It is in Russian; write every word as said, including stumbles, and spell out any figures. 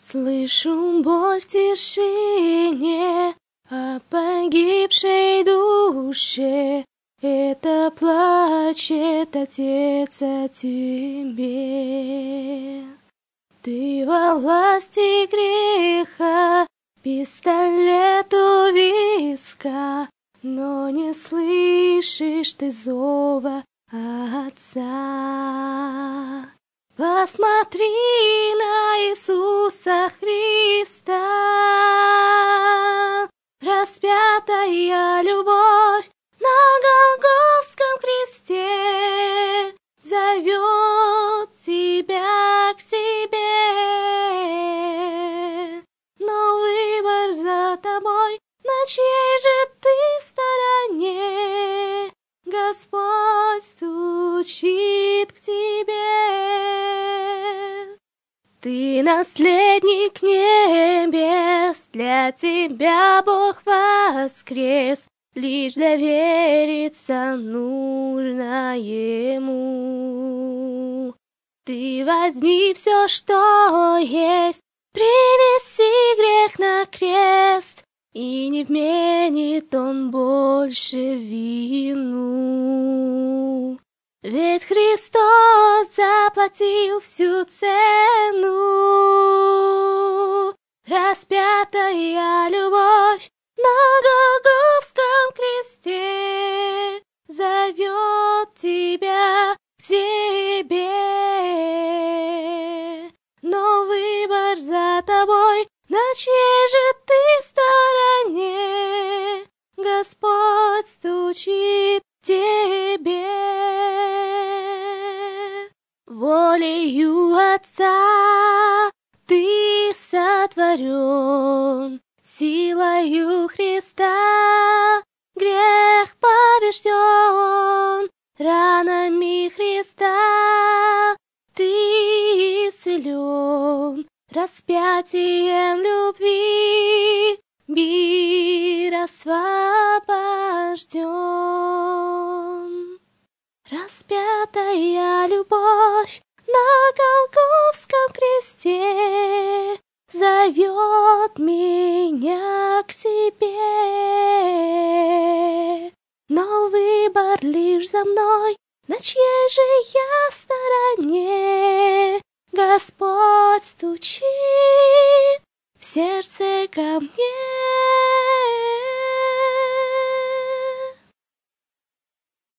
Слышу боль в тишине о погибшей душе. Это плачет Отец о тебе. Ты во власти греха, пистолет у виска, но не слышишь ты зова Отца. Посмотри на Иисуса Христа, распятая любовь на Голгофском кресте зовет тебя к себе. Но выбор за тобой, на чьей же ты стороне? Господь стучит к тебе. Ты наследник небес, для тебя Бог воскрес. Лишь довериться нужно Ему. Ты возьми все, что есть, принеси грех на крест, и не вменит Он больше вину. Ведь Христос заплатил всю цену. Распятая любовь на Голгофском кресте зовет тебя к себе. Но выбор за тобой, на чьей же ты стороне? Господь стучит к тебе. Волею Отца ты сотворен, силою Христа грех побежден. Ранами Христа ты исцелен, распятием любви мир освобожден. Распятая любовь на Голгофском кресте зовет меня к себе. Но выбор лишь за мной, на чьей же я стороне? Господь стучит в сердце ко мне.